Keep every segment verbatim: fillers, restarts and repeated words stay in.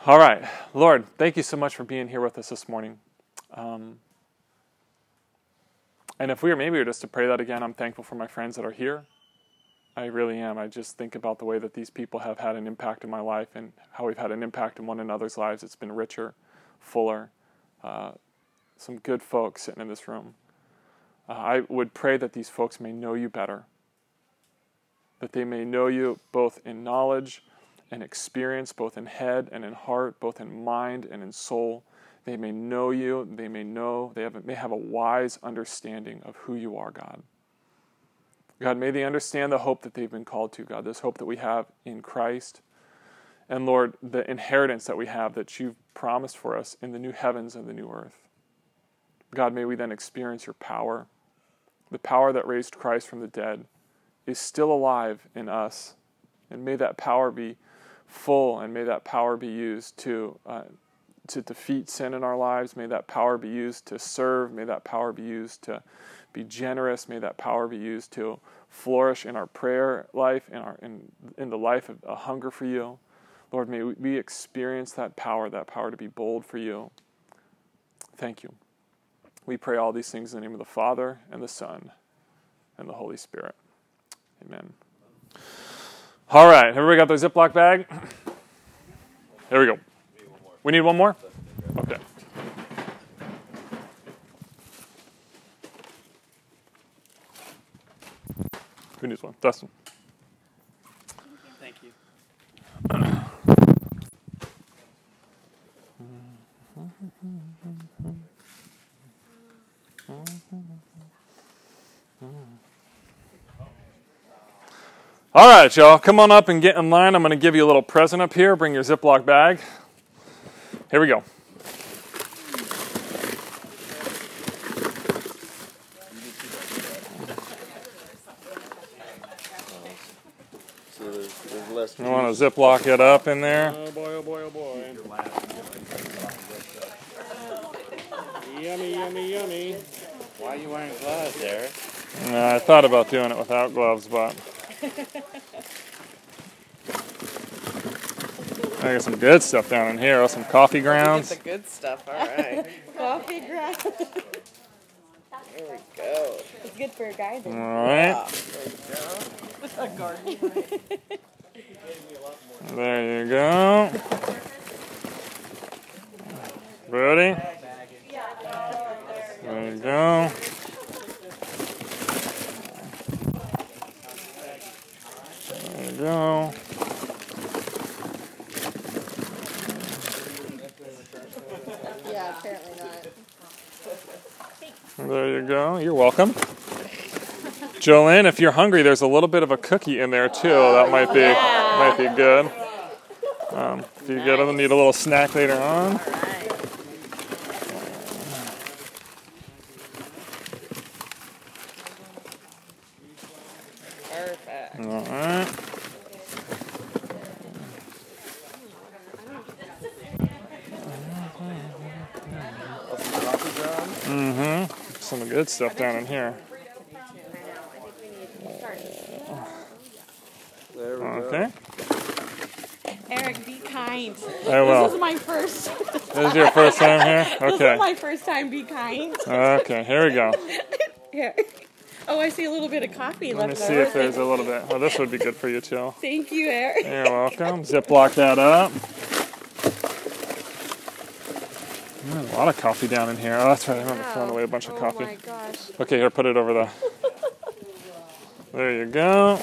All right. Lord, thank you so much for being here with us this morning. Um, and if we were maybe we were just to pray that again, I'm thankful for my friends that are here. I really am. I just think about the way that these people have had an impact in my life and how we've had an impact in one another's lives. It's been richer, fuller, uh, some good folks sitting in this room. Uh, I would pray that these folks may know you better, that they may know you both in knowledge and experience, both in head and in heart, both in mind and in soul. They may know you, they may know, they have, may have a wise understanding of who you are, God. God, may they understand the hope that they've been called to, God, this hope that we have in Christ. And Lord, the inheritance that we have that you've promised for us in the new heavens and the new earth. God, may we then experience your power. The power that raised Christ from the dead is still alive in us. And may that power be full, and may that power be used to uh, to defeat sin in our lives. May that power be used to serve. May that power be used to be generous. May that power be used to flourish in our prayer life, in our in, in the life of a hunger for you. Lord, may we experience that power, that power to be bold for you. Thank you. We pray all these things in the name of the Father, and the Son, and the Holy Spirit. Amen. All right, everybody got their Ziploc bag? There we go. We need one more? Okay. Who needs one? Dustin. Thank you. All right, y'all, come on up and get in line. I'm going to give you a little present up here. Bring your Ziploc bag. Here we go. So there's, there's less. You want to Ziploc it up in there? Oh boy, oh boy, oh boy. Yummy, yummy, yummy. Why are you wearing gloves, Eric? Uh, I thought about doing it without gloves, but I got some good stuff down in here. Some coffee grounds. Get the good stuff, all right. Coffee ground. There we go. It's good for a garden. All right. Ah, there we go. A garden. There you go. Ready? There you go. There you go. Yeah, apparently not. There you go. You're welcome. Jolene, if you're hungry, there's a little bit of a cookie in there too. That might be might be good. Um, if you get them, need a little snack later on. Perfect. All right. Mm-hmm. Some good stuff down in here. There we Okay. Eric, be kind. I will. This is my first. This is your first time here? This Okay. is my first time. Be kind. Okay, here we go. Here. Oh, I see a little bit of coffee Let me left see over. if there's a little bit. Oh, this would be good for you too. Thank you, Eric. You're welcome. Ziploc that up. There's a lot of coffee down in here. Oh, that's right. I remember throwing away a bunch of Oh coffee. my gosh. Okay, here, put it over the. There you go.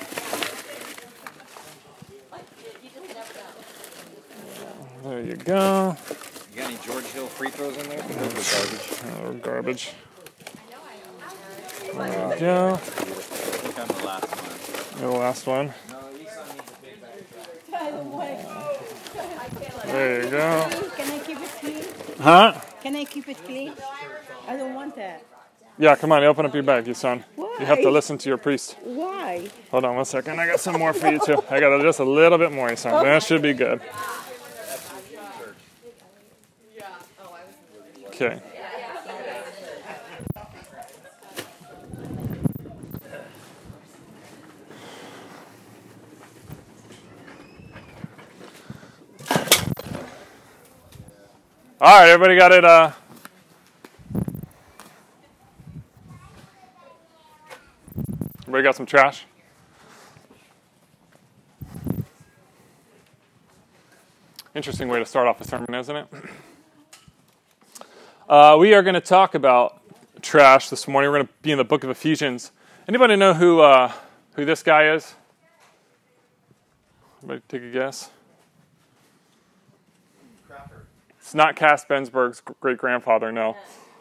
There you go. You got any George Hill free throws in there? Oh, garbage. There you go. I think I'm the last one. You're the last one. There you go. Can I keep it clean? Huh? Can I keep it clean? I don't want that. Yeah, come on, open up your bag, you son. You have to Why? listen to your priest. Why? Hold on one second. I got some more for you too. I got just a little bit more, you son. That should be good. Okay. All right, everybody got it. Uh, everybody got some trash? Interesting way to start off a sermon, isn't it? Uh, we are going to talk about trash this morning. We're going to be in the book of Ephesians. Anybody know who uh, who this guy is? Anybody take a guess? Crawford. It's not Cass Bensberg's great-grandfather, no.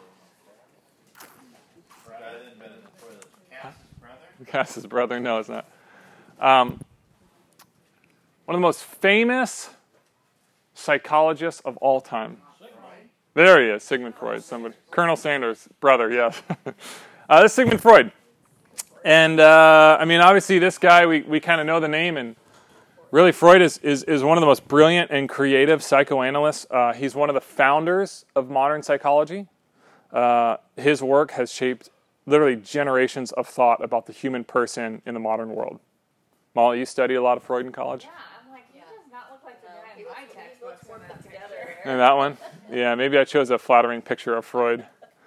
Rather than been in the toilet. Cass's brother? Cass's brother, no, it's not. Um, one of the most famous psychologists of all time. There he is, Sigmund Freud. Somebody, Colonel Sanders' brother, yes. uh, this is Sigmund Freud. And, uh, I mean, obviously this guy, we, we kind of know the name, and really Freud is, is, is one of the most brilliant and creative psychoanalysts. Uh, he's one of the founders of modern psychology. Uh, his work has shaped literally generations of thought about the human person in the modern world. Molly, you study a lot of Freud in college? Yeah, I'm like, he does not look like the guy in my textbooks in that together. And that one? Yeah, maybe I chose a flattering picture of Freud.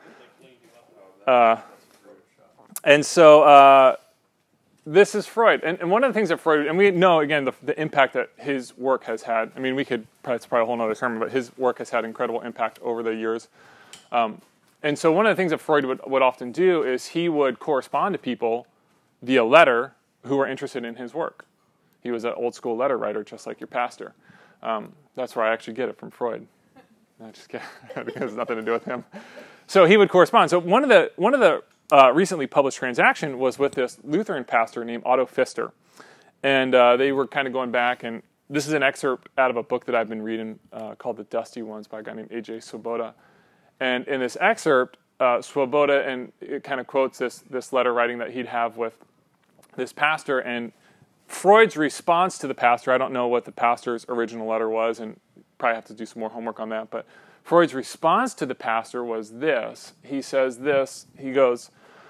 Uh, and so uh, this is Freud. And, and one of the things that Freud, and we know, again, the, the impact that his work has had. I mean, we could, probably, it's probably a whole other sermon, but his work has had incredible impact over the years. Um, and so one of the things that Freud would, would often do is he would correspond to people via letter who were interested in his work. He was an old school letter writer, just like your pastor. Um, that's where I actually get it from Freud. No, just kidding. It has nothing to do with him. So he would correspond. So one of the one of the uh, recently published transaction was with this Lutheran pastor named Otto Pfister, and uh, they were kind of going back. And this is an excerpt out of a book that I've been reading uh, called The Dusty Ones by a guy named A J Swoboda. And in this excerpt, uh, Swoboda and it kind of quotes this this letter writing that he'd have with this pastor, and Freud's response to the pastor, I don't know what the pastor's original letter was, and probably have to do some more homework on that, but Freud's response to the pastor was this. He says this, he goes,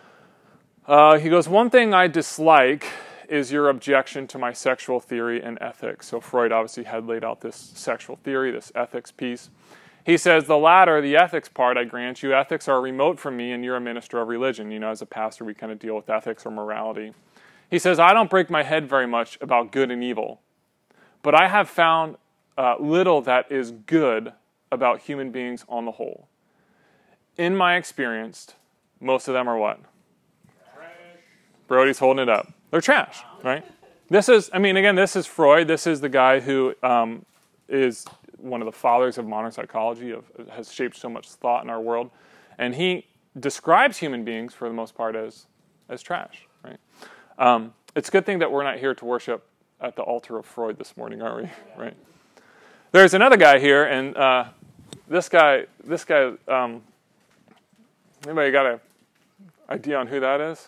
uh, he goes, one thing I dislike is your objection to my sexual theory and ethics. So Freud obviously had laid out this sexual theory, this ethics piece. He says, the latter, the ethics part, I grant you, ethics are remote from me, and you're a minister of religion. You know, as a pastor, we kind of deal with ethics or morality. He says, I don't break my head very much about good and evil, but I have found uh, little that is good about human beings on the whole. In my experience, most of them are what? Trash. Brody's holding it up. They're trash, right? This is, I mean, again, this is Freud. This is the guy who um, is one of the fathers of modern psychology, of, has shaped so much thought in our world. And he describes human beings, for the most part, as, as trash, right? Um, it's a good thing that we're not here to worship at the altar of Freud this morning, are we? Right. There's another guy here, and uh, this guy, this guy. Um, anybody got an idea on who that is?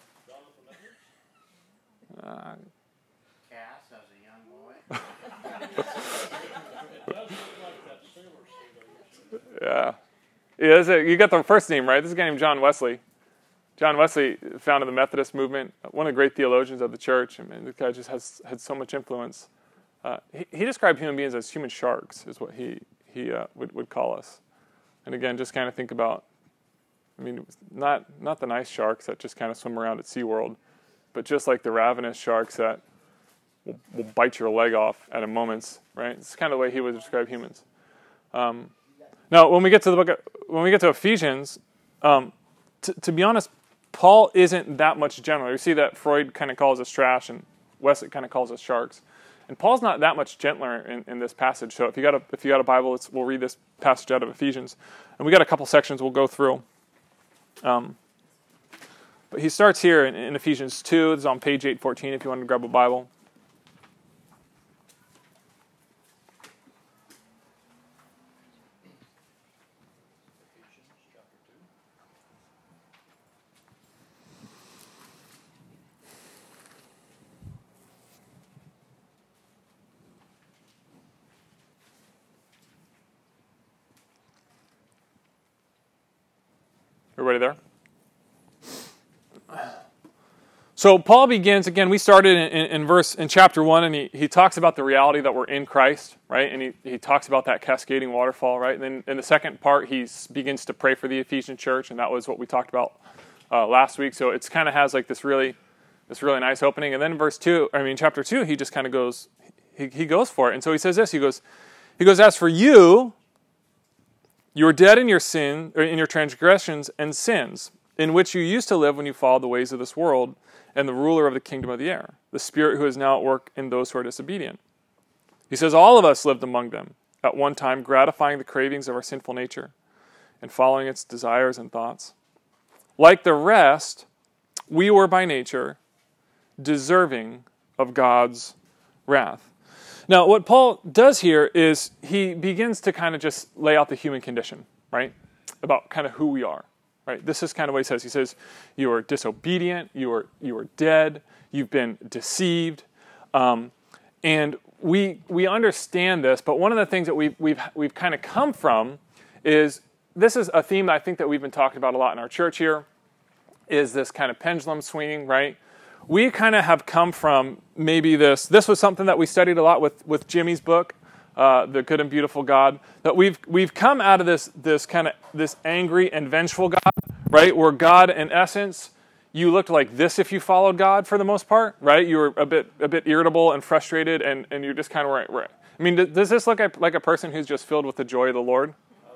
Uh, Cass as a young boy. yeah, yeah. Is it, you got the first name right. This is a guy named John Wesley. John Wesley founded the Methodist movement, one of the great theologians of the church. I mean, this guy just has had so much influence. Uh, he, he described human beings as human sharks, is what he he uh, would would call us. And again, just kind of think about, I mean, not not the nice sharks that just kind of swim around at SeaWorld, but just like the ravenous sharks that will, will bite your leg off at a moment's, right? It's kind of the way he would describe humans. Um, now, when we get to the book, of, when we get to Ephesians, um, t- to be honest, Paul isn't that much gentler. You see that Freud kind of calls us trash and Wesley kind of calls us sharks. And Paul's not that much gentler in, in this passage. So if you got a if you got a Bible, let's, we'll read this passage out of Ephesians. And we got a couple sections we'll go through. Um, but he starts here in, in Ephesians two. It's on page eight fourteen if you want to grab a Bible. Everybody there? So Paul begins, again, we started in, in, in verse, in chapter one, and he, he talks about the reality that we're in Christ, right? And he, he talks about that cascading waterfall, right? And then in the second part, he begins to pray for the Ephesian church, and that was what we talked about uh, last week. So it's kind of has like this really, this really nice opening. And then in verse two, I mean, chapter two, he just kind of goes, he, he goes for it. And so he says this, he goes, he goes, as for you, you were dead in your sin, or in your transgressions and sins, in which you used to live when you followed the ways of this world, and the ruler of the kingdom of the air, the spirit who is now at work in those who are disobedient. He says, all of us lived among them, at one time gratifying the cravings of our sinful nature and following its desires and thoughts. Like the rest, we were by nature deserving of God's wrath. Now, what Paul does here is he begins to kind of just lay out the human condition, right? About kind of who we are. Right? This is kind of what he says. He says, you are disobedient, you are you are dead, you've been deceived. Um, and we we understand this, but one of the things that we've, we've, we've kind of come from is, this is a theme that I think that we've been talking about a lot in our church here, is this kind of pendulum swinging, right? We kind of have come from maybe this, this was something that we studied a lot with, with Jimmy's book, Uh, the good and beautiful God, that we've we've come out of this this kind of this angry and vengeful God, right? Where God, in essence, you looked like this if you followed God for the most part, right? You were a bit a bit irritable and frustrated, and, and you're just kind of right, right. I mean, does this look like a person who's just filled with the joy of the Lord?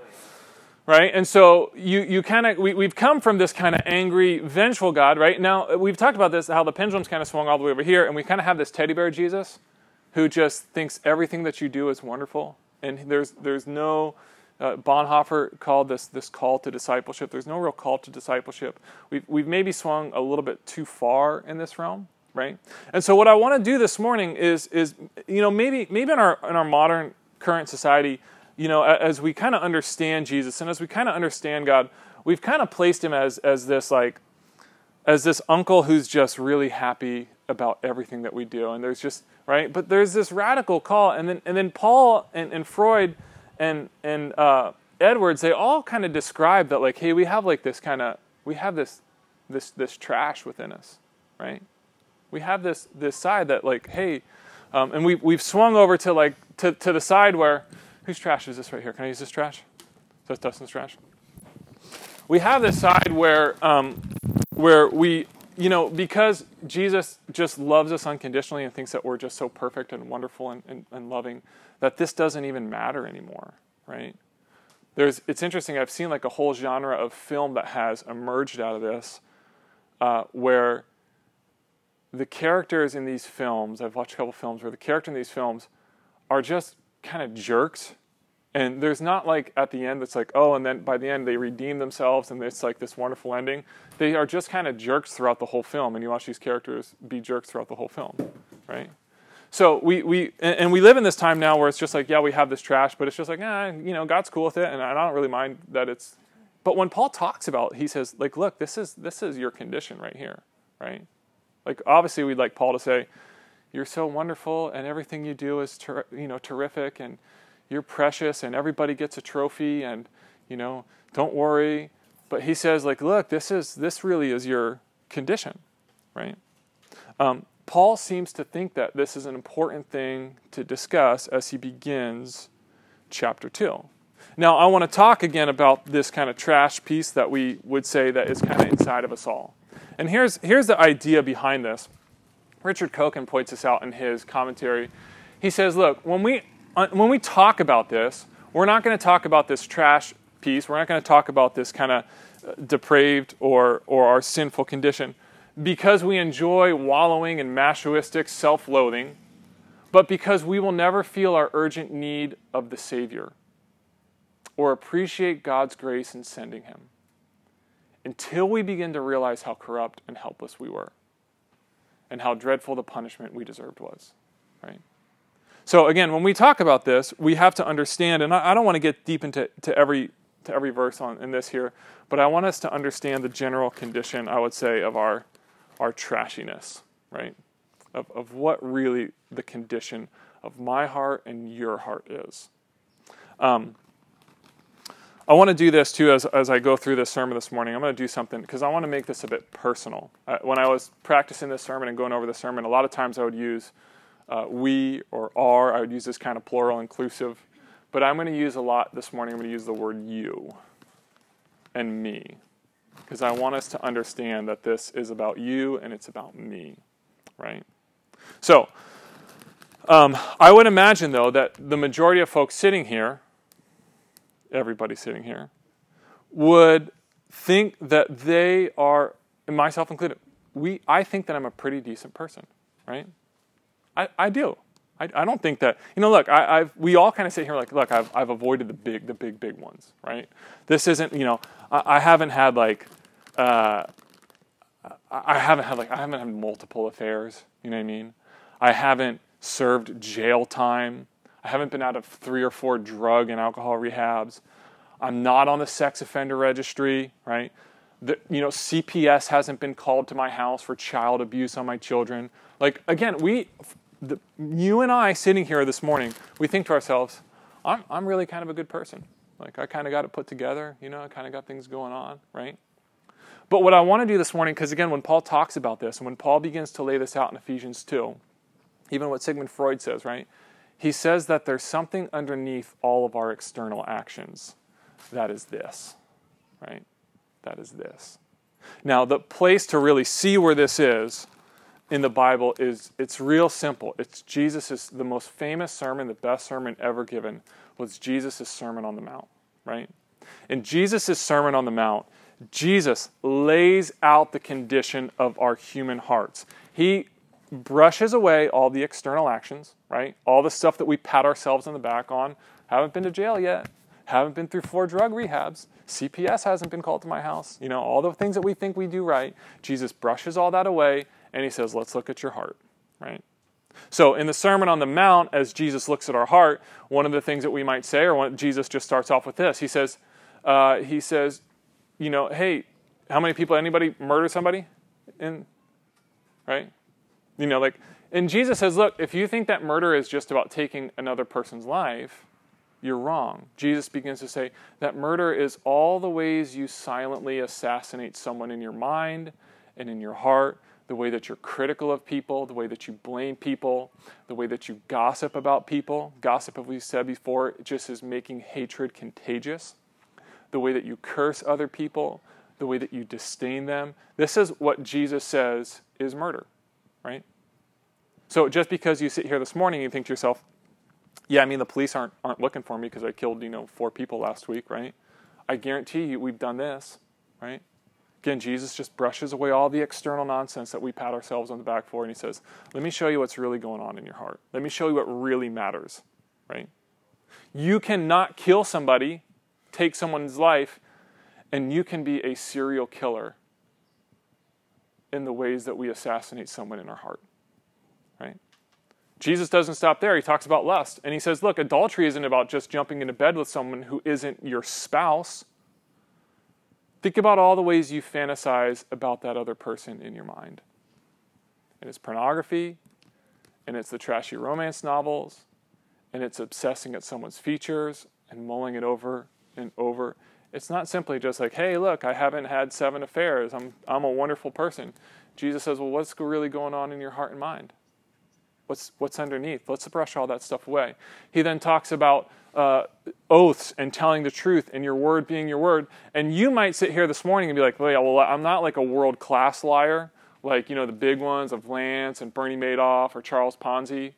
Right? And so you you kind of we we've come from this kind of angry, vengeful God, right? Now we've talked about this, how the pendulum's kind of swung all the way over here, and we kind of have this teddy bear Jesus, who just thinks everything that you do is wonderful. And there's there's no, uh, Bonhoeffer called this this call to discipleship. There's no real call to discipleship. We've, we've maybe swung a little bit too far in this realm, right? And so what I want to do this morning is, is you know, maybe maybe in our in our modern current society, you know, as we kind of understand Jesus and as we kind of understand God, we've kind of placed him as as this like, as this uncle who's just really happy about everything that we do. And there's just, right? But there's this radical call. And then and then Paul and, and Freud and and uh, Edwards, they all kind of describe that like, hey, we have like this kind of, we have this this this trash within us, right? We have this this side that like, hey, um, and we we've swung over to like to, to the side where, whose trash is this right here? Can I use this trash? Is that Dustin's trash? We have this side where um, where we, you know, because Jesus just loves us unconditionally and thinks that we're just so perfect and wonderful and, and, and loving, that this doesn't even matter anymore, right? There's, it's interesting, I've seen like a whole genre of film that has emerged out of this, uh, where the characters in these films, I've watched a couple films where the characters in these films are just kind of jerks. And there's not like at the end it's like, oh, and then by the end they redeem themselves and it's like this wonderful ending. They are just kind of jerks throughout the whole film, and you watch these characters be jerks throughout the whole film, right? So we, we and, and we live in this time now where it's just like, yeah, we have this trash, but it's just like, ah, you know, God's cool with it, and I don't really mind that it's. But when Paul talks about, he says, like, look, this is this is your condition right here, right? Like, obviously we'd like Paul to say, you're so wonderful, and everything you do is ter- you know terrific, and you're precious, and everybody gets a trophy, and, you know, don't worry. But he says, like, look, this is this really is your condition, right? Um, Paul seems to think that this is an important thing to discuss as he begins chapter two. Now, I want to talk again about this kind of trash piece that we would say that is kind of inside of us all. And here's here's the idea behind this. Richard Koken points this out in his commentary. He says, look, when we When we talk about this, we're not going to talk about this trash piece. We're not going to talk about this kind of depraved or or our sinful condition because we enjoy wallowing in masochistic self-loathing, but because we will never feel our urgent need of the Savior or appreciate God's grace in sending him until we begin to realize how corrupt and helpless we were and how dreadful the punishment we deserved was, right? So again, when we talk about this, we have to understand, and I, I don't want to get deep into to every to every verse on in this here, but I want us to understand the general condition, I would say, of our our trashiness, right? Of of what really the condition of my heart and your heart is. Um, I want to do this too as, as I go through this sermon this morning. I'm going to do something because I want to make this a bit personal. Uh, when I was practicing this sermon and going over the sermon, a lot of times I would use uh, we or our. I would use this kind of plural inclusive. But I'm going to use a lot this morning. I'm going to use the word you and me because I want us to understand that this is about you and it's about me, right? So um, I would imagine, though, that the majority of folks sitting here, everybody sitting here, would think that they are, and myself included, we. I think that I'm a pretty decent person, right? I, I do. I, I don't think that, you know, look, I, I've, we all kind of sit here like, look, I've, I've avoided the big, the big, big ones, right? This isn't, you know, I, I haven't had like, uh, I haven't had like, I haven't had multiple affairs, you know what I mean? I haven't served jail time. I haven't been out of three or four drug and alcohol rehabs. I'm not on the sex offender registry, right? The, you know, C P S hasn't been called to my house for child abuse on my children. Like, again, we, the, you and I sitting here this morning, we think to ourselves, I'm, I'm really kind of a good person. Like, I kind of got it put together, you know, I kind of got things going on, right? But what I want to do this morning, because again, when Paul talks about this, and when Paul begins to lay this out in Ephesians two, even what Sigmund Freud says, right? He says that there's something underneath all of our external actions. That is this, right? That is this. Now, the place to really see where this is in the Bible is, it's real simple. It's Jesus' the most famous sermon, the best sermon ever given, was Jesus' Sermon on the Mount, right? In Jesus' Sermon on the Mount, Jesus lays out the condition of our human hearts. He brushes away all the external actions, right? All the stuff that we pat ourselves on the back on. Haven't been to jail yet. Haven't been through four drug rehabs. C P S hasn't been called to my house. You know, all the things that we think we do right. Jesus brushes all that away, and he says, let's look at your heart, right? So in the Sermon on the Mount, as Jesus looks at our heart, one of the things that we might say, or when Jesus just starts off with this, he says, uh, he says, you know, hey, how many people, anybody murder somebody? In, right? You know, like, and Jesus says, look, if you think that murder is just about taking another person's life, you're wrong. Jesus begins to say that murder is all the ways you silently assassinate someone in your mind and in your heart, the way that you're critical of people, the way that you blame people, the way that you gossip about people. Gossip, as we said before, just is making hatred contagious. The way that you curse other people, the way that you disdain them. This is what Jesus says is murder, right? So just because you sit here this morning and you think to yourself, yeah, I mean, the police aren't aren't looking for me because I killed, you know, four people last week, right? I guarantee you we've done this, right? Again, Jesus just brushes away all the external nonsense that we pat ourselves on the back for, and he says, let me show you what's really going on in your heart. Let me show you what really matters, right? You cannot kill somebody, take someone's life, and you can be a serial killer in the ways that we assassinate someone in our heart, right? Jesus doesn't stop there. He talks about lust. And he says, look, adultery isn't about just jumping into bed with someone who isn't your spouse. Think about all the ways you fantasize about that other person in your mind. And it's pornography, and it's the trashy romance novels, and it's obsessing at someone's features and mulling it over and over. It's not simply just like, hey, look, I haven't had seven affairs. I'm I'm a wonderful person. Jesus says, well, what's really going on in your heart and mind? What's what's underneath? Let's brush all that stuff away. He then talks about uh, oaths and telling the truth and your word being your word. And you might sit here this morning and be like, well, yeah, well, I'm not like a world-class liar, like, you know, the big ones of Lance and Bernie Madoff or Charles Ponzi.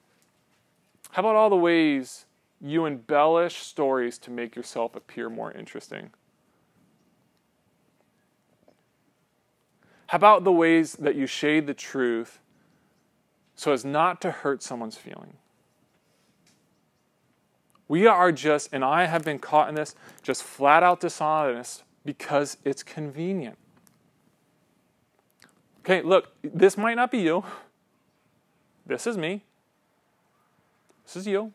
How about all the ways you embellish stories to make yourself appear more interesting? How about the ways that you shade the truth so as not to hurt someone's feeling? We are just, and I have been caught in this, just flat out dishonest because it's convenient. Okay, look, this might not be you. This is me. This is you.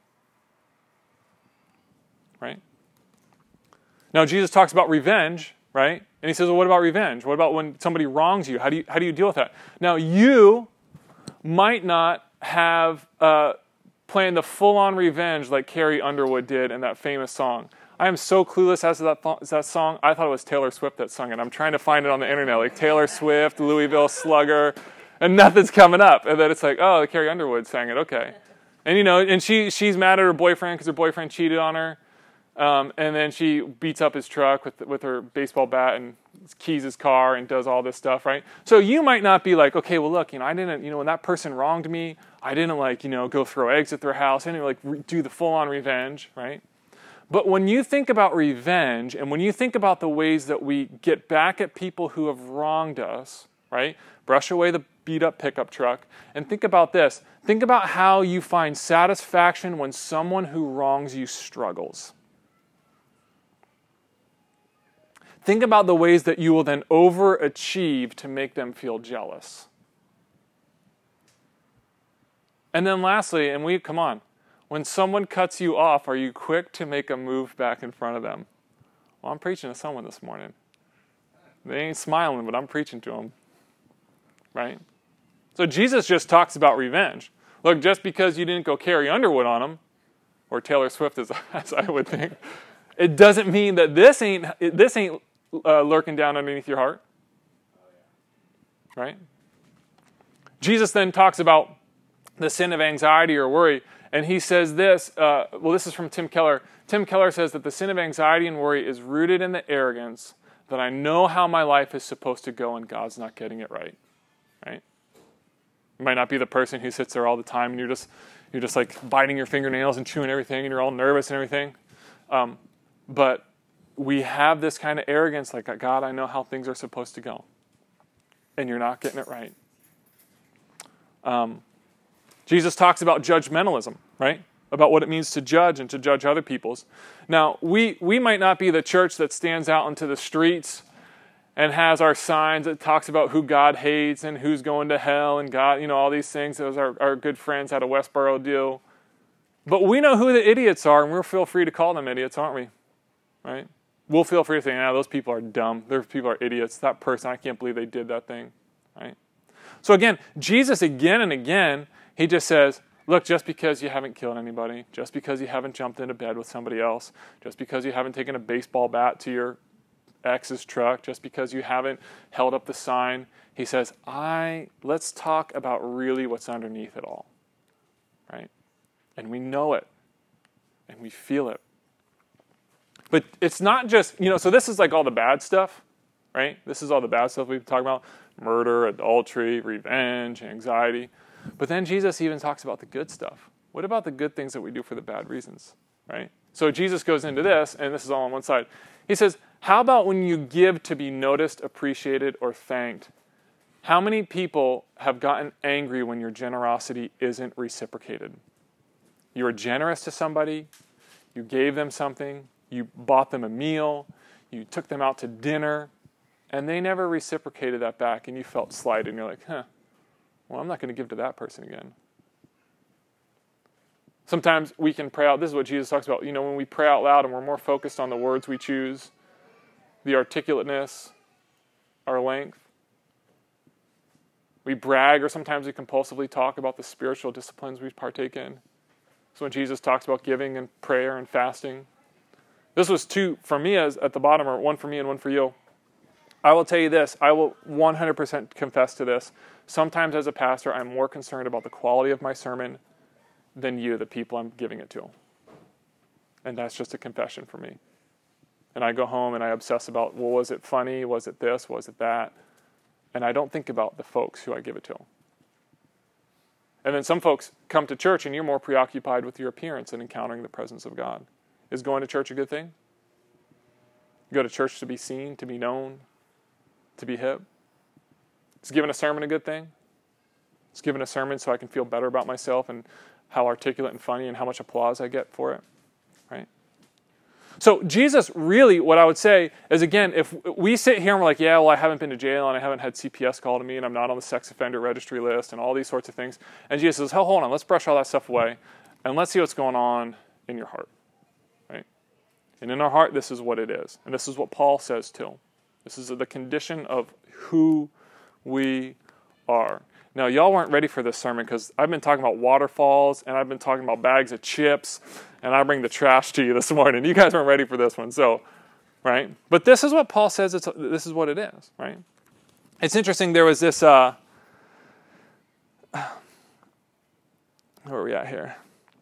Right? Now, Jesus talks about revenge, right? And he says, well, what about revenge? What about when somebody wrongs you? How do you, how do you deal with that? Now, you might not have uh, planned the full-on revenge like Carrie Underwood did in that famous song. I am so clueless as to that, th- that song. I thought it was Taylor Swift that sung it. I'm trying to find it on the internet, like Taylor Swift, Louisville Slugger, and nothing's coming up. And then it's like, oh, Carrie Underwood sang it. Okay. And, you know, and she she's mad at her boyfriend because her boyfriend cheated on her. Um, and then she beats up his truck with with her baseball bat and keys his car and does all this stuff, right? So you might not be like, okay, well, look, you know, I didn't, you know, when that person wronged me, I didn't, like, you know, go throw eggs at their house. I didn't, like, re- do the full-on revenge, right? But when you think about revenge and when you think about the ways that we get back at people who have wronged us, right? Brush away the beat-up pickup truck and think about this. Think about how you find satisfaction when someone who wrongs you struggles. Think about the ways that you will then overachieve to make them feel jealous. And then lastly, and we, come on, when someone cuts you off, are you quick to make a move back in front of them? Well, I'm preaching to someone this morning. They ain't smiling, but I'm preaching to them. Right? So Jesus just talks about revenge. Look, just because you didn't go Carrie Underwood on them, or Taylor Swift as, as I would think, it doesn't mean that this ain't this ain't uh, lurking down underneath your heart. Right? Jesus then talks about the sin of anxiety or worry. And he says this, uh, well, this is from Tim Keller. Tim Keller says that the sin of anxiety and worry is rooted in the arrogance that I know how my life is supposed to go and God's not getting it right. Right? You might not be the person who sits there all the time and you're just you're just like biting your fingernails and chewing everything and you're all nervous and everything. Um, but we have this kind of arrogance like, God, I know how things are supposed to go. And you're not getting it right. Um, Jesus talks about judgmentalism, right? About what it means to judge and to judge other people's. Now, we, we might not be the church that stands out into the streets and has our signs that talks about who God hates and who's going to hell and God, you know, all these things. Those are our good friends at a Westboro deal. But we know who the idiots are, and we'll feel free to call them idiots, aren't we? Right? We'll feel free to say, yeah, those people are dumb. Those people are idiots. That person, I can't believe they did that thing. Right? So again, Jesus again and again, he just says, look, just because you haven't killed anybody, just because you haven't jumped into bed with somebody else, just because you haven't taken a baseball bat to your ex's truck, just because you haven't held up the sign, he says, I let's talk about really what's underneath it all. Right? And we know it. And we feel it. But it's not just, you know, so this is like all the bad stuff, right? This is all the bad stuff we've talked about. Murder, adultery, revenge, anxiety. But then Jesus even talks about the good stuff. What about the good things that we do for the bad reasons, right? So Jesus goes into this, and this is all on one side. He says, how about when you give to be noticed, appreciated, or thanked? How many people have gotten angry when your generosity isn't reciprocated? You were generous to somebody, you gave them something, you bought them a meal, you took them out to dinner, and they never reciprocated that back, and you felt slighted, and you're like, huh, well, I'm not going to give to that person again. Sometimes we can pray out. This is what Jesus talks about. You know, when we pray out loud and we're more focused on the words we choose, the articulateness, our length. We brag or sometimes we compulsively talk about the spiritual disciplines we partake in. So when Jesus talks about giving and prayer and fasting. This was two for me as at the bottom, or one for me and one for you. I will tell you this. I will one hundred percent confess to this. Sometimes as a pastor, I'm more concerned about the quality of my sermon than you, the people I'm giving it to. And that's just a confession for me. And I go home and I obsess about, well, was it funny? Was it this? Was it that? And I don't think about the folks who I give it to. And then some folks come to church and you're more preoccupied with your appearance and encountering the presence of God. Is going to church a good thing? You go to church to be seen, to be known, to be hip? Is giving a sermon a good thing? Is giving a sermon so I can feel better about myself and how articulate and funny and how much applause I get for it? Right? So Jesus really, what I would say is, again, if we sit here and we're like, yeah, well, I haven't been to jail and I haven't had C P S call to me and I'm not on the sex offender registry list and all these sorts of things. And Jesus says, oh, hold on, let's brush all that stuff away and let's see what's going on in your heart. Right? And in our heart, this is what it is. And this is what Paul says too. This is the condition of who we are. No, y'all weren't ready for this sermon because I've been talking about waterfalls and I've been talking about bags of chips and I bring the trash to you this morning. You guys weren't ready for this one, so, right? But this is what Paul says, it's, this is what it is, right? It's interesting, there was this, uh, where are we at here?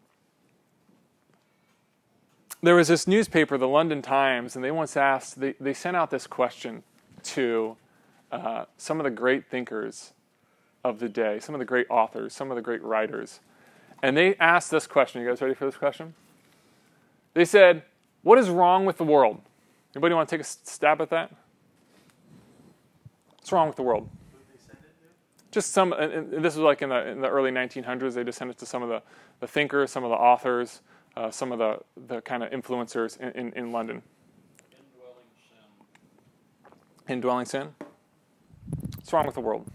There was this newspaper, the London Times, and they once asked, they, they sent out this question to uh, some of the great thinkers of the day, some of the great authors, some of the great writers. And they asked this question. You guys ready for this question? They said, what is wrong with the world? Anybody want to take a stab at that? What's wrong with the world? Just some, and this was like in the, in the early nineteen hundreds, they just sent it to some of the, the thinkers, some of the authors, uh, some of the, the kind of influencers in, in, in London. Indwelling sin. Indwelling sin? What's wrong with the world?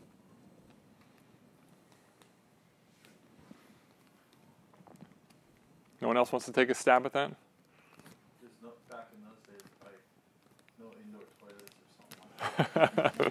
No one else wants to take a stab at that? There's no, back in those days, like, no indoor toilets or something like that.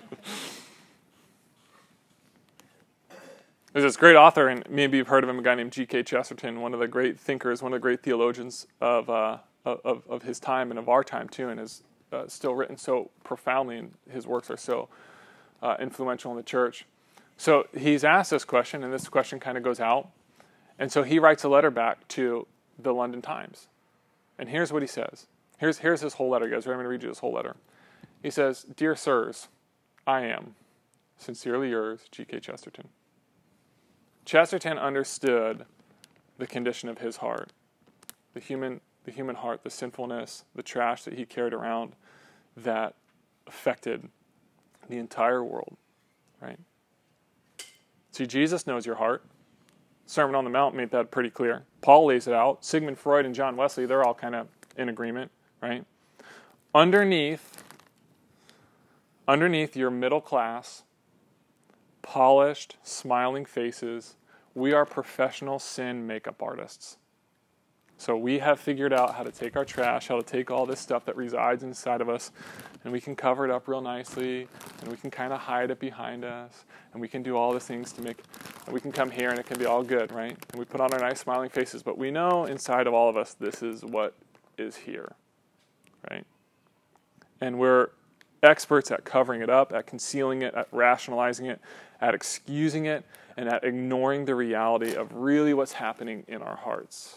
There's this great author, and maybe you've heard of him, a guy named G K Chesterton, one of the great thinkers, one of the great theologians of uh, of, of his time and of our time too, and is uh, still written so profoundly, and his works are so uh, influential in the church. So he's asked this question, and this question kind of goes out, and so he writes a letter back to the London Times, and here's what he says. Here's here's his whole letter, guys. I'm going to read you this whole letter. He says, "Dear sirs, I am sincerely yours, G K Chesterton." Chesterton understood the condition of his heart, the human, the human heart, the sinfulness, the trash that he carried around that affected the entire world, right? See, Jesus knows your heart. Sermon on the Mount made that pretty clear. Paul lays it out. Sigmund Freud and John Wesley, they're all kind of in agreement, right? Underneath, underneath your middle class, polished, smiling faces, we are professional sin makeup artists. So we have figured out how to take our trash, how to take all this stuff that resides inside of us, and we can cover it up real nicely, and we can kind of hide it behind us, and we can do all the things to make, and we can come here and it can be all good, right? And we put on our nice smiling faces, but we know inside of all of us, this is what is here, right? And we're experts at covering it up, at concealing it, at rationalizing it, at excusing it, and at ignoring the reality of really what's happening in our hearts.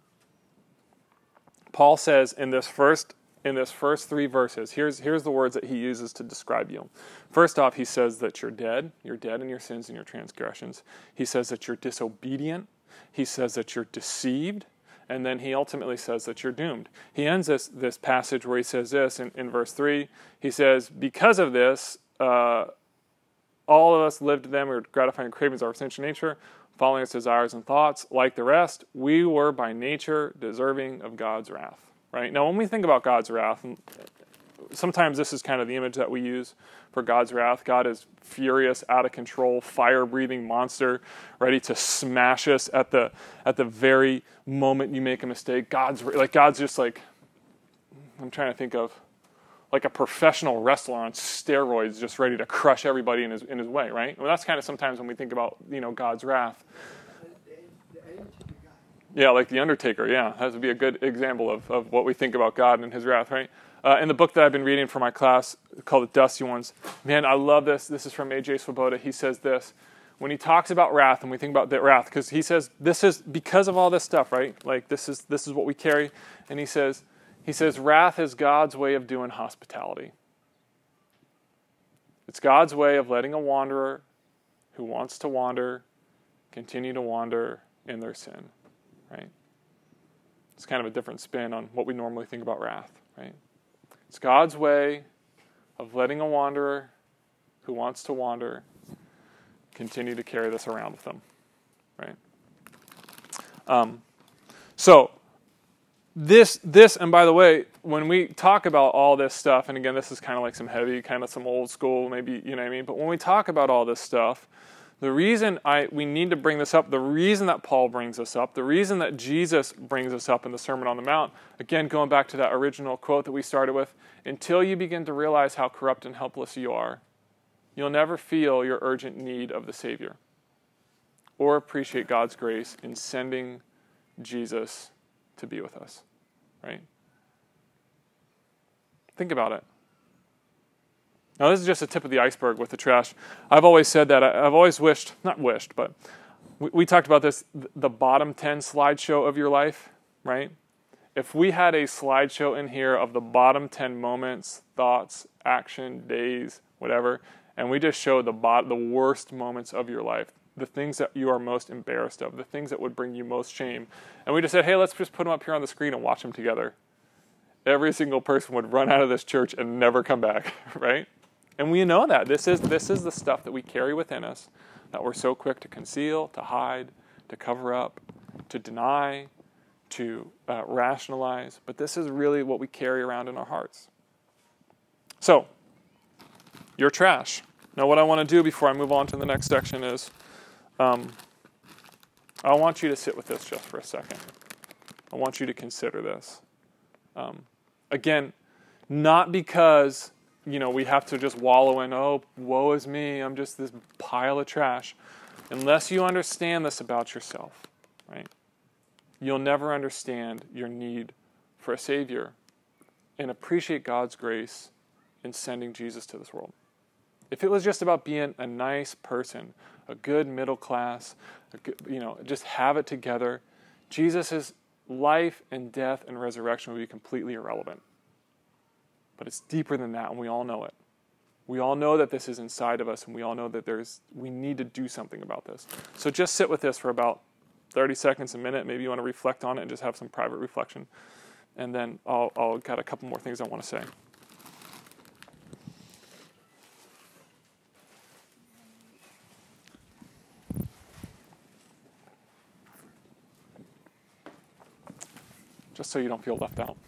Paul says in this first in this first three verses, here's here's the words that he uses to describe you. First off, he says that you're dead. You're dead in your sins and your transgressions. He says that you're disobedient. He says that you're deceived. And then he ultimately says that you're doomed. He ends this, this passage where he says this in, in verse three. He says, because of this, uh, all of us lived to them. We were gratifying cravings of our sinful nature, following its desires and thoughts. Like the rest, we were by nature deserving of God's wrath. Right? Now, when we think about God's wrath, sometimes this is kind of the image that we use for God's wrath. God is furious, out of control, fire-breathing monster, ready to smash us at the at the very moment you make a mistake. God's like God's just like, I'm trying to think of like a professional wrestler on steroids, just ready to crush everybody in his in his way. Right? Well, that's kind of sometimes when we think about you know God's wrath. Yeah, like The Undertaker, yeah. That would be a good example of, of what we think about God and his wrath, right? Uh, in the book that I've been reading for my class called The Dusty Ones, man, I love this. This is from A J Swoboda. He says this. When he talks about wrath, and we think about that wrath, because he says this is because of all this stuff, right? Like this is this is what we carry. And he says, he says, wrath is God's way of doing hospitality. It's God's way of letting a wanderer who wants to wander continue to wander in their sin. Right? It's kind of a different spin on what we normally think about wrath, right? It's God's way of letting a wanderer who wants to wander continue to carry this around with them, right? Um, so this, this, and by the way, when we talk about all this stuff, and again, this is kind of like some heavy, kind of some old school, maybe, you know what I mean? But when we talk about all this stuff, the reason I we need to bring this up, the reason that Paul brings this up, the reason that Jesus brings this up in the Sermon on the Mount, again, going back to that original quote that we started with, until you begin to realize how corrupt and helpless you are, you'll never feel your urgent need of the Savior or appreciate God's grace in sending Jesus to be with us, right? Think about it. Now, this is just the tip of the iceberg with the trash. I've always said that. I've always wished, not wished, but we, we talked about this, the bottom ten slideshow of your life, right? If we had a slideshow in here of the bottom ten moments, thoughts, action, days, whatever, and we just showed the bot, the worst moments of your life, the things that you are most embarrassed of, the things that would bring you most shame, and we just said, hey, let's just put them up here on the screen and watch them together. Every single person would run out of this church and never come back, right? And we know that. This is this is the stuff that we carry within us that we're so quick to conceal, to hide, to cover up, to deny, to uh, rationalize. But this is really what we carry around in our hearts. So, you're trash. Now what I want to do before I move on to the next section is um, I want you to sit with this just for a second. I want you to consider this. Um, again, not because... you know, we have to just wallow in, oh, woe is me, I'm just this pile of trash. Unless you understand this about yourself, right? You'll never understand your need for a Savior and appreciate God's grace in sending Jesus to this world. If it was just about being a nice person, a good middle class, a good, you know, just have it together, Jesus' life and death and resurrection would be completely irrelevant. But it's deeper than that, and we all know it. We all know that this is inside of us, and we all know that there's we need to do something about this. So just sit with this for about thirty seconds, a minute. Maybe you want to reflect on it and just have some private reflection. And then I'll, I'll got a couple more things I want to say. Just so you don't feel left out.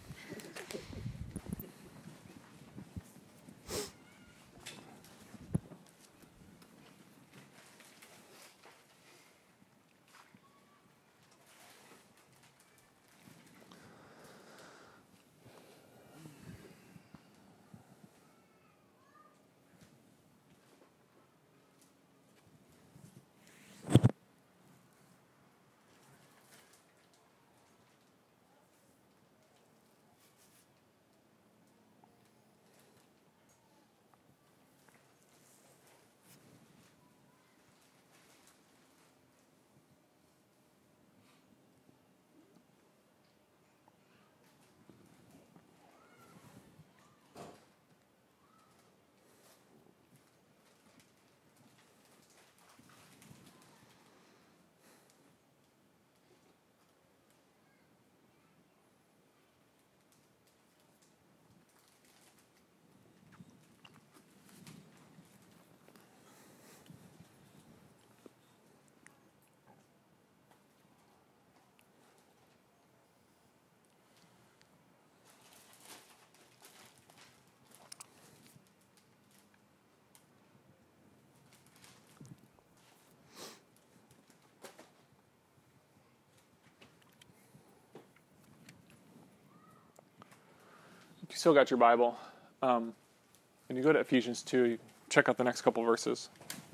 You still got your Bible, um, and you go to Ephesians two, you check out the next couple verses.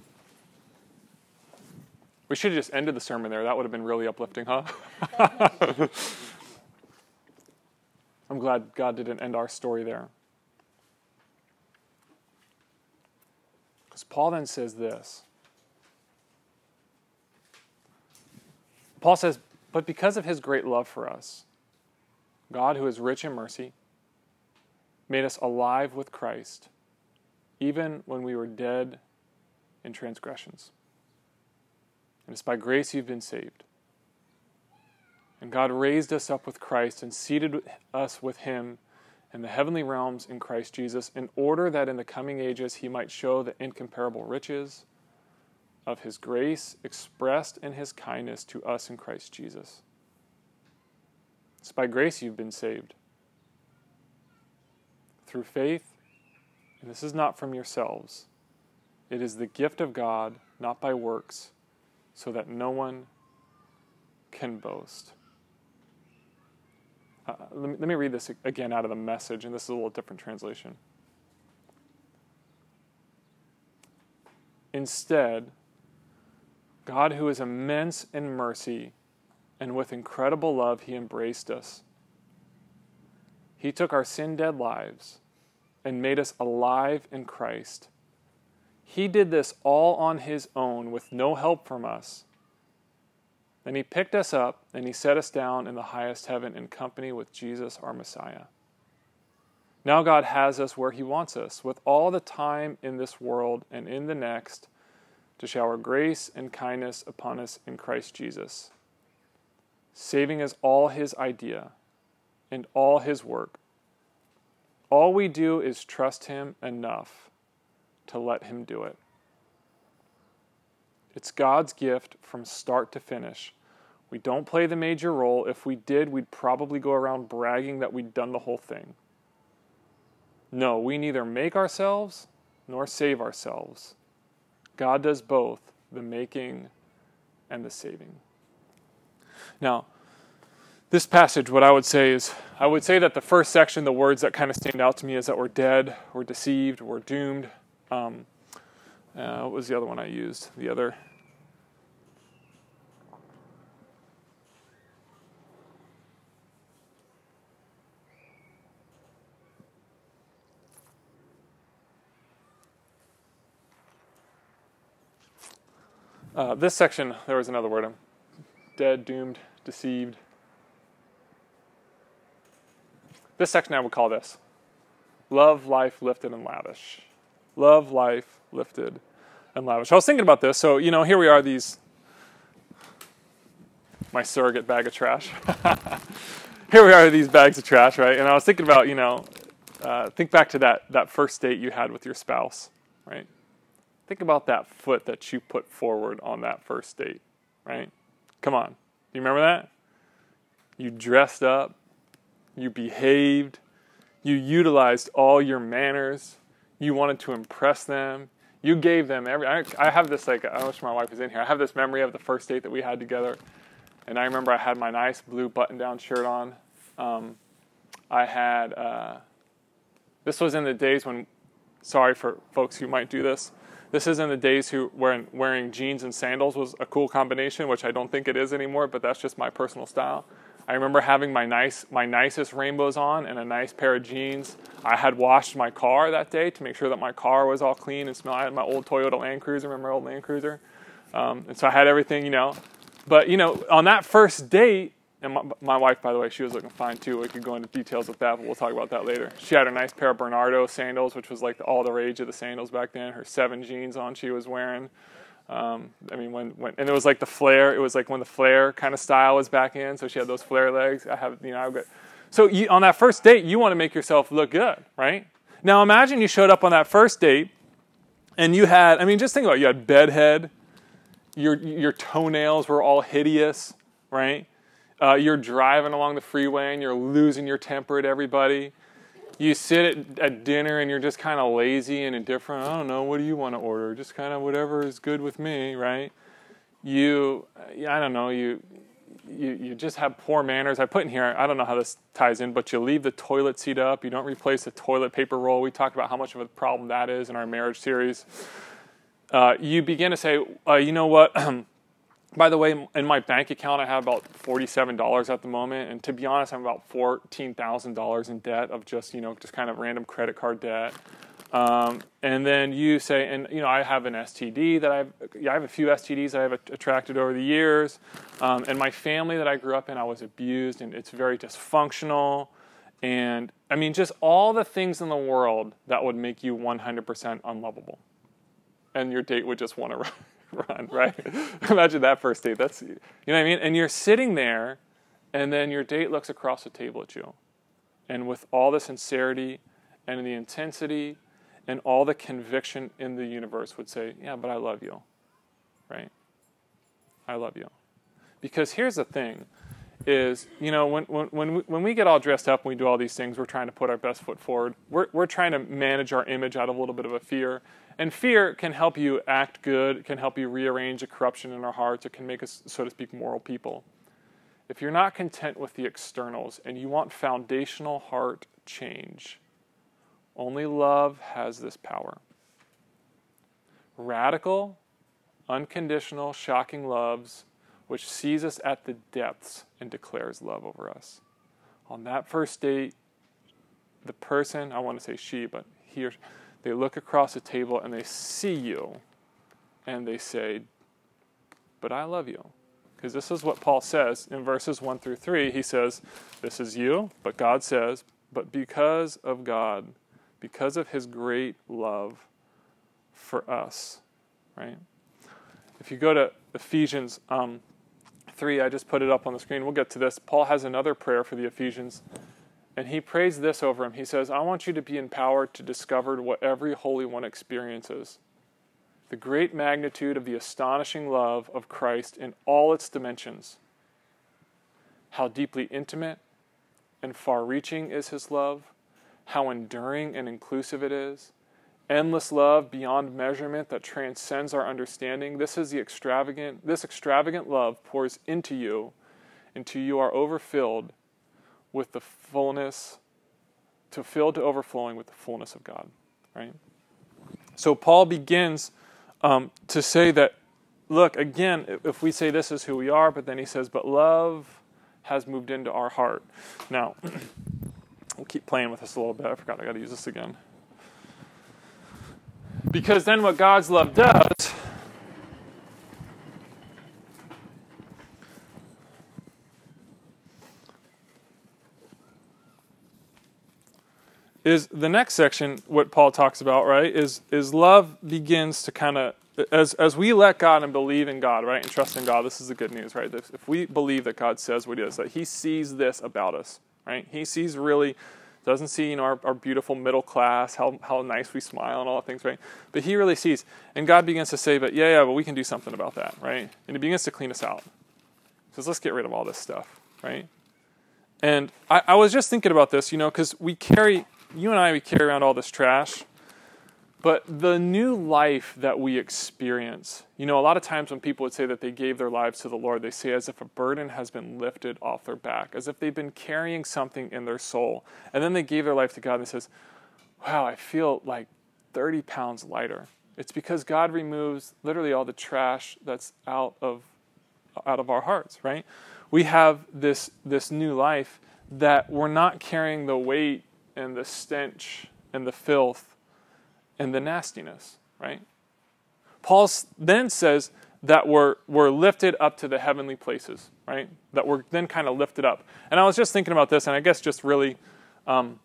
We should have just ended the sermon there. That would have been really uplifting, huh? I'm glad God didn't end our story there. Because Paul then says this. Paul says, but because of his great love for us, God, who is rich in mercy, made us alive with Christ, even when we were dead in transgressions. And it's by grace you've been saved. And God raised us up with Christ and seated us with him in the heavenly realms in Christ Jesus, in order that in the coming ages he might show the incomparable riches of his grace expressed in his kindness to us in Christ Jesus. It's by grace you've been saved. Through faith, and this is not from yourselves. It is the gift of God, not by works, so that no one can boast. Uh, let me, let me read this again out of the Message, and this is a little different translation. Instead, God, who is immense in mercy and with incredible love, he embraced us. He took our sin-dead lives and made us alive in Christ. He did this all on his own with no help from us. Then he picked us up and he set us down in the highest heaven in company with Jesus, our Messiah. Now God has us where he wants us, with all the time in this world and in the next, to shower grace and kindness upon us in Christ Jesus. Saving is all his idea and all his work. All we do is trust him enough to let him do it. It's God's gift from start to finish. We don't play the major role. If we did, we'd probably go around bragging that we'd done the whole thing. No, we neither make ourselves nor save ourselves. God does both, the making and the saving. Now, this passage, what I would say is, I would say that the first section, the words that kind of stand out to me is that we're dead, we're deceived, we're doomed. Um, uh, what was the other one I used? The other... Uh, this section, there was another word. I'm dead, doomed, deceived. This section I would call this. Love, life, lifted, and lavish. Love, life, lifted, and lavish. I was thinking about this. So, you know, here we are, these, my surrogate bag of trash. Here we are, these bags of trash, right? And I was thinking about, you know, uh, think back to that, that first date you had with your spouse, right? Think about that foot that you put forward on that first date, right? Come on. Do you remember that? You dressed up. You behaved. You utilized all your manners. You wanted to impress them. You gave them every... I, I have this, like, I wish my wife was in here. I have this memory of the first date that we had together. And I remember I had my nice blue button-down shirt on. Um, I had... Uh, this was in the days when... Sorry for folks who might do this. This is in the days who wearing, wearing jeans and sandals was a cool combination, which I don't think it is anymore, but that's just my personal style. I remember having my nice, my nicest rainbows on and a nice pair of jeans. I had washed my car that day to make sure that my car was all clean and smelled. I had my old Toyota Land Cruiser, remember my old Land Cruiser? Um, and so I had everything, you know. But, you know, on that first date, and my, my wife, by the way, she was looking fine too. We could go into details with that, but we'll talk about that later. She had a nice pair of Bernardo sandals, which was like the, all the rage of the sandals back then. Her seven jeans on she was wearing. Um, I mean, when, when and it was like the flare. It was like when the flare kind of style was back in. So she had those flare legs. I have, you know, I've got. So you, on that first date, you want to make yourself look good, right? Now imagine you showed up on that first date, and you had. I mean, just think about it. You had bedhead. Your your toenails were all hideous, right? Uh, you're driving along the freeway and you're losing your temper at everybody. You sit at, at dinner and you're just kind of lazy and indifferent. I don't know, what do you want to order? Just kind of whatever is good with me, right? You, I don't know, you, you, you just have poor manners. I put in here, I don't know how this ties in, but you leave the toilet seat up. You don't replace the toilet paper roll. We talked about how much of a problem that is in our marriage series. Uh, you begin to say, uh, you know what? By the way, in my bank account, I have about forty-seven dollars at the moment. And to be honest, I'm about fourteen thousand dollars in debt of just, you know, just kind of random credit card debt. Um, and then you say, and, you know, I have an S T D that I've, yeah, I have a few S T Ds that I've attracted over the years. Um, and my family that I grew up in, I was abused and it's very dysfunctional. And I mean, just all the things in the world that would make you one hundred percent unlovable. And your date would just want to run. Run, right? Imagine that first date. That's, you know what I mean? And you're sitting there, and then your date looks across the table at you. And with all the sincerity and the intensity and all the conviction in the universe would say, yeah, but I love you, right? I love you. Because here's the thing, is, you know, when when when we, when we get all dressed up and we do all these things, we're trying to put our best foot forward. We're we're trying to manage our image out of a little bit of a fear. And fear can help you act good, it can help you rearrange the corruption in our hearts, it can make us, so to speak, moral people. If you're not content with the externals and you want foundational heart change, only love has this power. radical, unconditional, shocking loves, which sees us at the depths and declares love over us. On that first date, the person, I want to say she, but he or they look across the table and they see you and they say, but I love you. Because this is what Paul says in verses one through three. He says, this is you, but God says, but because of God, because of his great love for us, right? If you go to Ephesians um, three, I just put it up on the screen. We'll get to this. Paul has another prayer for the Ephesians, and he prays this over him. He says, I want you to be empowered to discover what every Holy One experiences. The great magnitude of the astonishing love of Christ in all its dimensions. How deeply intimate and far-reaching is his love. How enduring and inclusive it is. Endless love beyond measurement that transcends our understanding. This is the extravagant, this extravagant love pours into you until you are overfilled with the fullness, to fill to overflowing with the fullness of God, right? So Paul begins um, to say that, look, again, if we say this is who we are, but then he says, but love has moved into our heart. Now, we'll keep playing with this a little bit. I forgot I got to use this again. Because then what God's love does is the next section, what Paul talks about, right, is is love begins to kind of, as as we let God and believe in God, right, and trust in God, this is the good news, right? If, if we believe that God says what he is, that he sees this about us, right? He sees really, doesn't see, you know, our, our beautiful middle class, how how nice we smile and all the things, right? But he really sees. And God begins to say, but yeah, yeah, but we can do something about that, right? And he begins to clean us out. He says, let's get rid of all this stuff, right? And I, I was just thinking about this, you know, because we carry, you and I, we carry around all this trash. But the new life that we experience, you know, a lot of times when people would say that they gave their lives to the Lord, they say as if a burden has been lifted off their back, as if they've been carrying something in their soul. And then they gave their life to God and they says, wow, I feel like thirty pounds lighter. It's because God removes literally all the trash that's out of out of our hearts, right? We have this this new life that we're not carrying the weight and the stench and the filth and the nastiness, right? Paul then says that we're we're lifted up to the heavenly places, right? That we're then kind of lifted up. And I was just thinking about this, and I guess just really, um,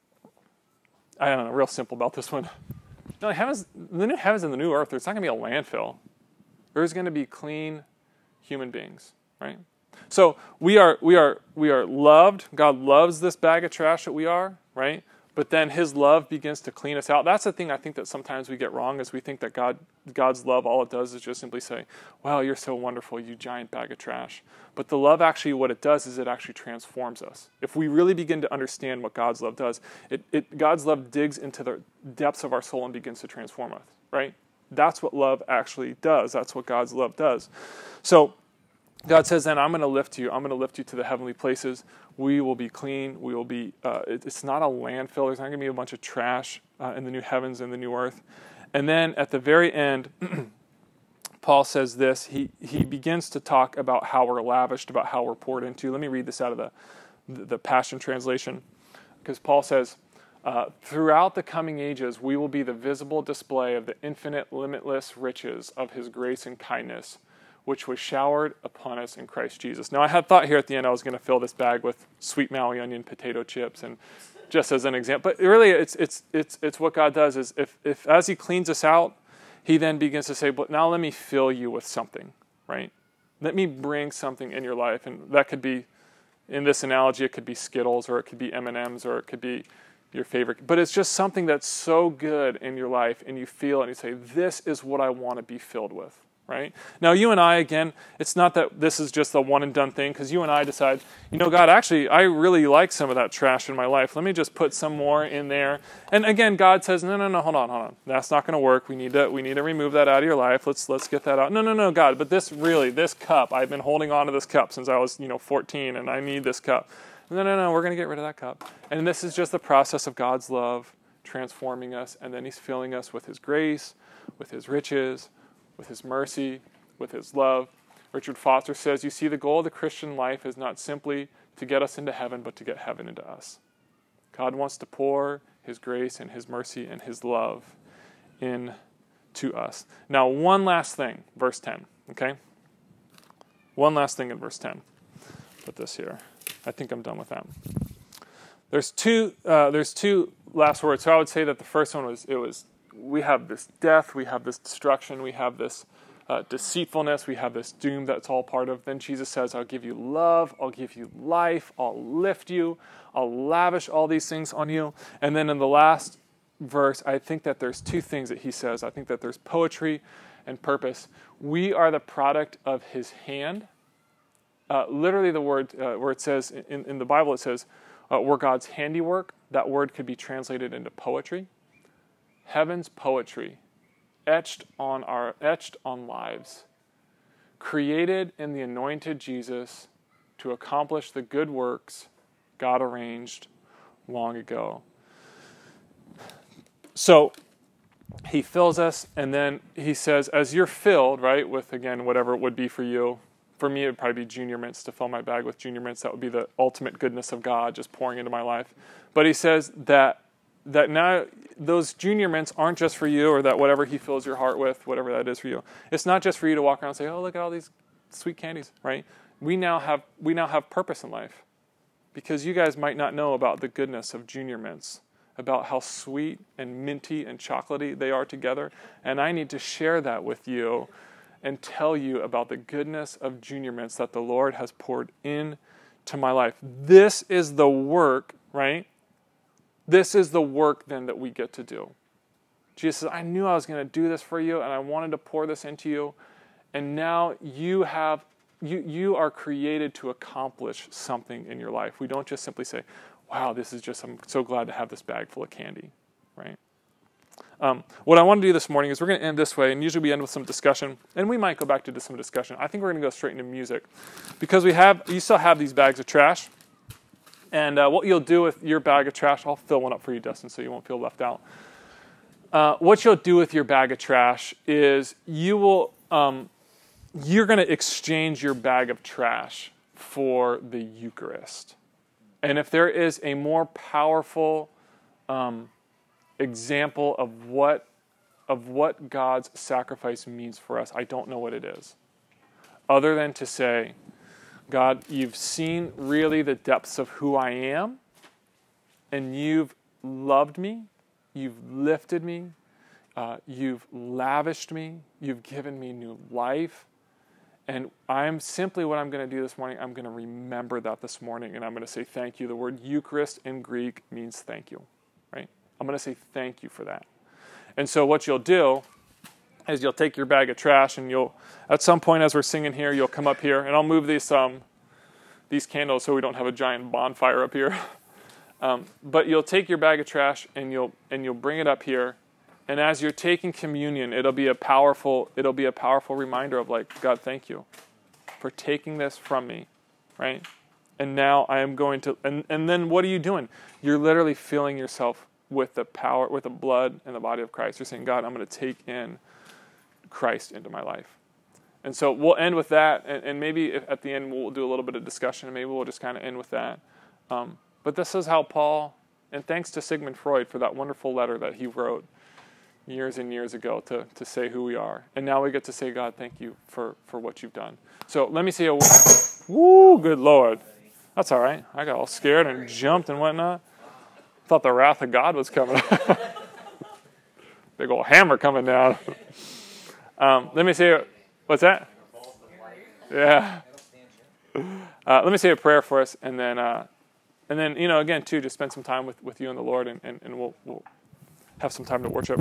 I don't know, real simple about this one. No, heavens, the new heavens and the new earth, it's not going to be a landfill. There's going to be clean human beings, right? So we are we are we are loved. God loves this bag of trash that we are, right? But then his love begins to clean us out. That's the thing I think that sometimes we get wrong, is we think that God, God's love, all it does is just simply say, wow, you're so wonderful, you giant bag of trash. But the love actually, what it does is it actually transforms us. If we really begin to understand what God's love does, it, it God's love digs into the depths of our soul and begins to transform us, right? That's what love actually does. That's what God's love does. So God says then, I'm going to lift you. I'm going to lift you to the heavenly places. We will be clean. We will be, uh, it, it's not a landfill. There's not going to be a bunch of trash uh, in the new heavens and the new earth. And then at the very end, Paul says this. He he begins to talk about how we're lavished, about how we're poured into. Let me read this out of the, the, the Passion Translation. Because Paul says, uh, throughout the coming ages, we will be the visible display of the infinite, limitless riches of his grace and kindness, which was showered upon us in Christ Jesus. Now, I had thought here at the end I was going to fill this bag with sweet Maui onion potato chips, and just as an example. But really, it's it's it's it's what God does is if if as he cleans us out, he then begins to say, but now let me fill you with something, right? Let me bring something in your life. And that could be, in this analogy, it could be Skittles, or it could be M and M's, or it could be your favorite. But it's just something that's so good in your life, and you feel it, and you say, this is what I want to be filled with. Right? Now, you and I, again, it's not that this is just a one-and-done thing, because you and I decide, you know, God, actually, I really like some of that trash in my life. Let me just put some more in there. And again, God says, no, no, no, hold on, hold on. That's not going to work. We need to we need to remove that out of your life. Let's let's get that out. No, no, no, God, but this really, this cup, I've been holding on to this cup since I was, you know, fourteen, and I need this cup. No, no, no, we're going to get rid of that cup. And this is just the process of God's love transforming us, and then he's filling us with his grace, with his riches, with his mercy, with his love. Richard Foster says, you see, the goal of the Christian life is not simply to get us into heaven, but to get heaven into us. God wants to pour his grace and his mercy and his love into us. Now, one last thing, verse ten, okay? One last thing in verse ten. Put this here. I think I'm done with that. There's two. Uh, there's two last words. So I would say that the first one was it was we have this death, we have this destruction, we have this uh, deceitfulness, we have this doom that's all part of. Then Jesus says, "I'll give you love, I'll give you life, I'll lift you, I'll lavish all these things on you." And then in the last verse, I think that there's two things that he says. I think that there's poetry and purpose. We are the product of his hand. Uh, literally the word uh, where it says, in, in the Bible it says, uh, we're God's handiwork. That word could be translated into poetry. Heaven's poetry, etched on our etched on lives, created in the anointed Jesus to accomplish the good works God arranged long ago. So he fills us, and then he says, as you're filled, right, with, again, whatever it would be for you. For me, it would probably be Junior Mints, to fill my bag with Junior Mints. That would be the ultimate goodness of God just pouring into my life. But he says that that now those Junior Mints aren't just for you, or that whatever he fills your heart with, whatever that is for you. It's not just for you to walk around and say, oh, look at all these sweet candies, right? We now have we now have purpose in life. Because you guys might not know about the goodness of Junior Mints, about how sweet and minty and chocolatey they are together. And I need to share that with you and tell you about the goodness of Junior Mints that the Lord has poured into my life. This is the work, right? This is the work then that we get to do. Jesus says, I knew I was going to do this for you, and I wanted to pour this into you. And now you have you you are created to accomplish something in your life. We don't just simply say, wow, this is just, I'm so glad to have this bag full of candy, right? Um, what I want to do this morning is we're going to end this way, and usually we end with some discussion, and we might go back to some discussion. I think we're going to go straight into music, because we have, you still have these bags of trash, and uh, what you'll do with your bag of trash, I'll fill one up for you, Dustin, so you won't feel left out. Uh, what you'll do with your bag of trash is you will, um, you're going to exchange your bag of trash for the Eucharist. And if there is a more powerful um, example of what of what God's sacrifice means for us, I don't know what it is. Other than to say, God, you've seen really the depths of who I am, and you've loved me, you've lifted me, uh, you've lavished me, you've given me new life. And I'm simply what I'm going to do this morning, I'm going to remember that this morning, and I'm going to say thank you. The word Eucharist in Greek means thank you, right? I'm going to say thank you for that. And so what you'll do is you'll take your bag of trash, and you'll, at some point as we're singing here, you'll come up here, and I'll move these um these candles so we don't have a giant bonfire up here. um, but you'll take your bag of trash, and you'll and you'll bring it up here. And as you're taking communion, it'll be a powerful, it'll be a powerful reminder of like, God, thank you for taking this from me, right? And now I am going to, and, and then what are you doing? You're literally filling yourself with the power, with the blood and the body of Christ. You're saying, God, I'm going to take in Christ into my life. And so we'll end with that, and, and maybe if at the end we'll do a little bit of discussion, and maybe we'll just kind of end with that. Um, but this is how Paul, and thanks to Sigmund Freud for that wonderful letter that he wrote years and years ago to, to say who we are. And now we get to say, God, thank you for, for what you've done. So let me say a woo, good Lord. That's all right. I got all scared and jumped and whatnot. Thought the wrath of God was coming. Big old hammer coming down. um, let me say, what's that? Yeah. Uh, let me say a prayer for us, and then, uh, and then you know, again, too, just spend some time with, with you and the Lord, and, and, and we'll, we'll have some time to worship.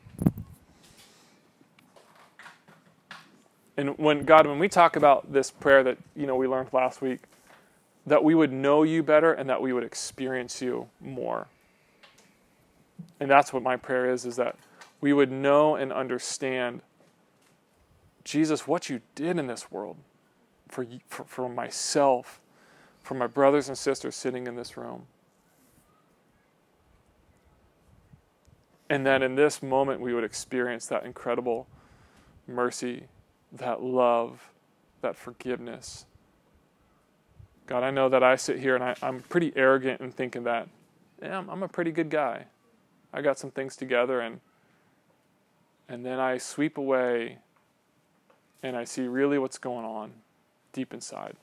And when God, when we talk about this prayer that, you know, we learned last week, that we would know you better and that we would experience you more. And that's what my prayer is, is that we would know and understand, Jesus, what you did in this world for, for, for myself, for my brothers and sisters sitting in this room. And then in this moment, we would experience that incredible mercy, that love, that forgiveness. God, I know that I sit here and I, I'm pretty arrogant in thinking that, yeah, I'm, I'm a pretty good guy. I got some things together, and and then I sweep away and I see really what's going on deep inside.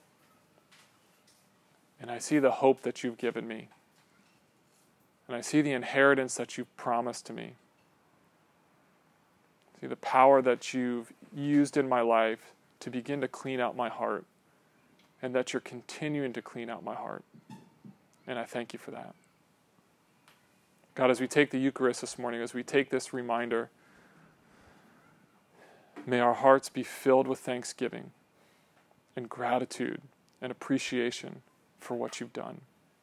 And I see the hope that you've given me. And I see the inheritance that you've promised to me. See the power that you've used in my life to begin to clean out my heart, and that you're continuing to clean out my heart. And I thank you for that. God, as we take the Eucharist this morning, as we take this reminder, may our hearts be filled with thanksgiving and gratitude and appreciation for what you've done.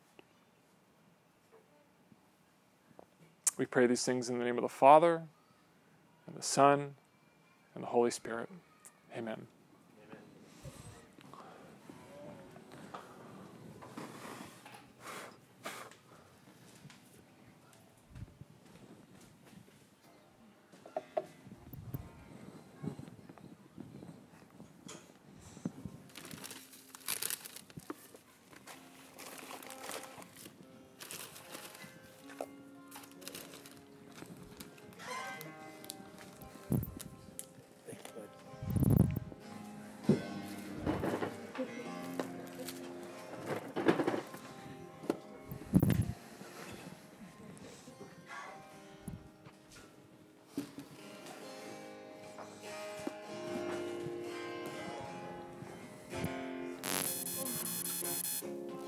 We pray these things in the name of the Father, and the Son, and the Holy Spirit. Amen.